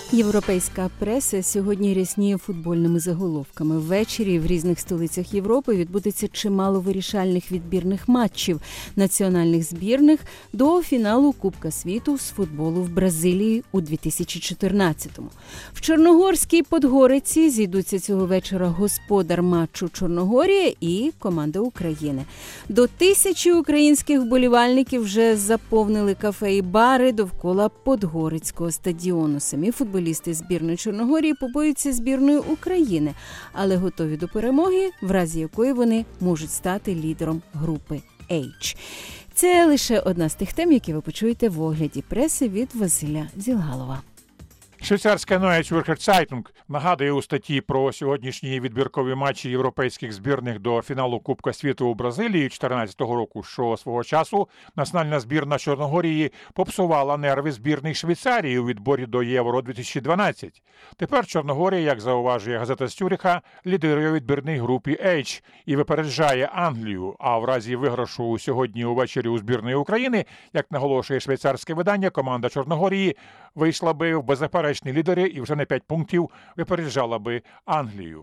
Європейська преса сьогодні рясніє футбольними заголовками. Ввечері в різних столицях Європи відбудеться чимало вирішальних відбірних матчів національних збірних до фіналу Кубка світу з футболу в Бразилії у 2014-му. В Чорногорській Подгориці зійдуться цього вечора господар матчу Чорногорія і команда України. До 1000 українських вболівальників вже заповнили кафе і бари довкола Подгорицького стадіону. Самі футболісти збірної Чорногорії побоюються збірної України, але готові до перемоги, в разі якої вони можуть стати лідером групи H. Це лише одна з тих тем, які ви почуєте в огляді преси від Василя Зілгалова. Швейцарська Neue Zürcher Zeitung нагадує у статті про сьогоднішні відбіркові матчі європейських збірних до фіналу Кубка світу у Бразилії 2014 року, що свого часу національна збірна Чорногорії попсувала нерви збірних Швейцарії у відборі до Євро-2012. Тепер Чорногорія, як зауважує газета з Цюриха, лідирує у відбірній групі H і випереджає Англію, а в разі виграшу сьогодні увечері у збірної України, як наголошує швейцарське видання, команда Чорногорії вийшла би в беззаперечні лідери і вже на 5 пунктів випереджала би Англію.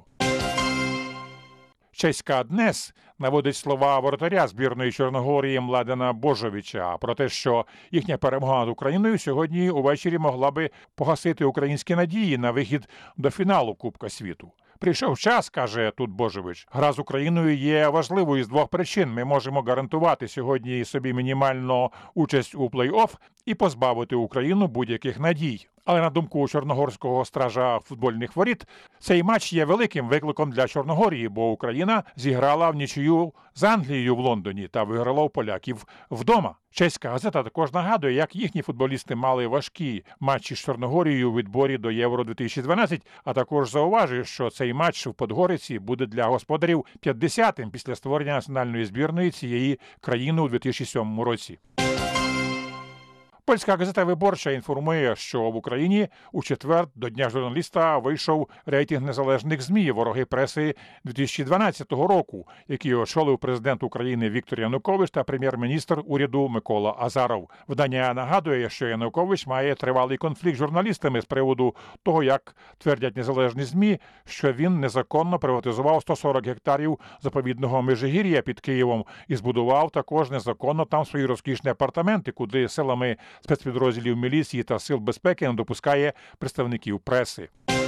Чеська Днес наводить слова воротаря збірної Чорногорії Младена Божовича про те, що їхня перемога над Україною сьогодні увечері могла би погасити українські надії на вихід до фіналу Кубка світу. Прийшов час, каже тут Божович, гра з Україною є важливою з двох причин. Ми можемо гарантувати сьогодні собі мінімальну участь у плей-офф і позбавити Україну будь-яких надій. Але на думку чорногорського стража футбольних воріт, цей матч є великим викликом для Чорногорії, бо Україна зіграла в нічию з Англією в Лондоні та виграла у поляків вдома. Чеська газета також нагадує, як їхні футболісти мали важкі матчі з Чорногорією у відборі до Євро-2012, а також зауважує, що цей матч в Подгориці буде для господарів 50-м після створення національної збірної цієї країни у 2007 році. Польська газета «Виборча» інформує, що в Україні у четвер до Дня журналіста вийшов рейтинг незалежних ЗМІ «Вороги преси» 2012 року, який очолив президент України Віктор Янукович та прем'єр-міністр уряду Микола Азаров. Видання нагадує, що Янукович має тривалий конфлікт з журналістами з приводу того, як твердять незалежні ЗМІ, що він незаконно приватизував 140 гектарів заповідного Межигір'я під Києвом і збудував також незаконно там свої розкішні апартаменти, куди силами спецпідрозділів міліції та сил безпеки не допускає представників преси.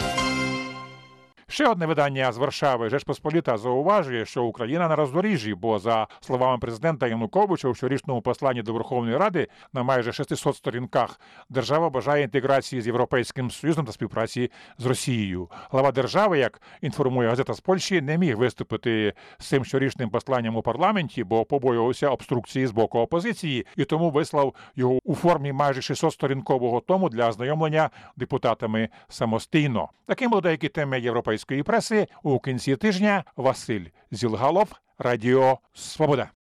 Ще одне видання з Варшави «Жечпосполіта» зауважує, що Україна на роздоріжжі, бо, за словами президента Януковича, у щорічному посланні до Верховної Ради на майже 600 сторінках держава бажає інтеграції з Європейським Союзом та співпраці з Росією. Глава держави, як інформує газета з Польщі, не міг виступити з цим щорічним посланням у парламенті, бо побоювався обструкції з боку опозиції і тому вислав його у формі майже 600-сторінкового тому для ознайомлення депутатами самостійно. Таким були деякі теми європейської преси у кінці тижня. Василь Зілгалов, Радіо Свобода.